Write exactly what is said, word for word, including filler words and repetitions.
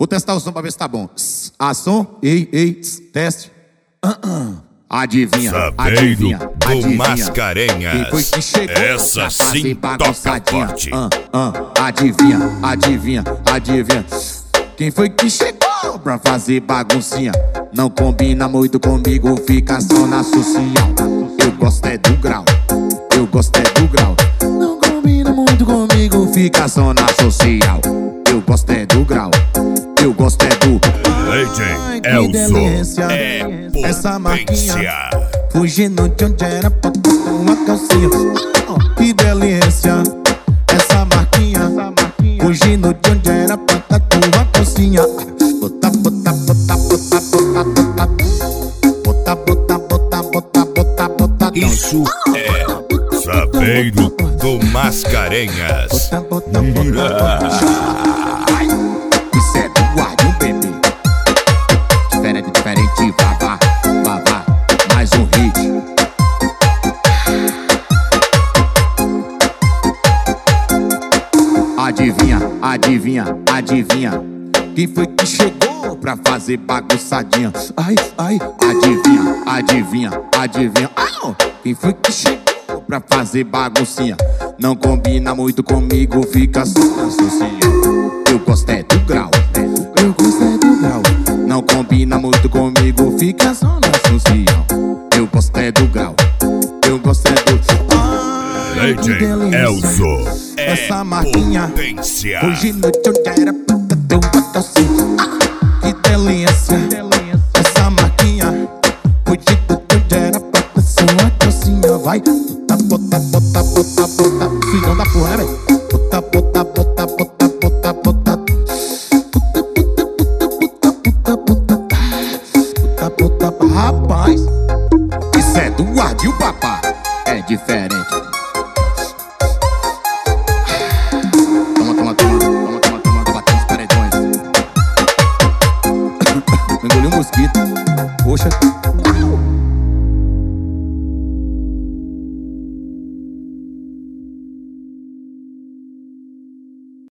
Vou testar o som pra ver se tá bom. A som, ei, ei, teste. Uh -uh. Adivinha, adivinha, do adivinha. Mascarenhas. Quem foi que chegou? Essa sim toca forte. Uh, uh, adivinha, adivinha, adivinha. Quem foi que chegou pra fazer baguncinha? Não combina muito comigo, fica só na social. Eu gosto é do grau, eu gosto é do grau. Não combina muito comigo, fica só na social. Eu gosto é do grau, eu gosto é do... Ai, que delícia, é essa marquinha fugindo de onde era pra botar uma calcinha. Oh, que delícia, essa marquinha fugindo de onde era pra botar uma calcinha. Bota, bota, bota, bota, bota, bota, bota, bota, bota, bota, bota, bota. Isso é Sapeiro do Mascarenhas. Bota, bota, bota, bota. Isso é do guardião, bebê. Diferente, diferente, vá, vá, vá, vá. Mais um hit. Adivinha, adivinha, adivinha. Quem foi que chegou pra fazer bagunçadinha? Ai, ai, adivinha, adivinha, adivinha. Ai, quem foi que chegou pra fazer baguncinha? Não combina muito comigo, fica só na social. Eu gosto é do grau, eu gosto é do grau. Não combina muito comigo, fica só na social. Eu gosto é do grau, eu gosto é do... Ai, que delícia, Elzo, essa é marquinha potência. fugindo de onde era pra ter uma calcinha. Que delícia, essa marquinha fugindo de onde era pra ter uma calcinha. Vai, bota, bota, bota, bota, bota. Filhão da porra, né, véi? Bota, bota, bota, bota, bota, bota. Bota, bota, bota, bota. Rapaz, isso é do guardião, papá. É diferente.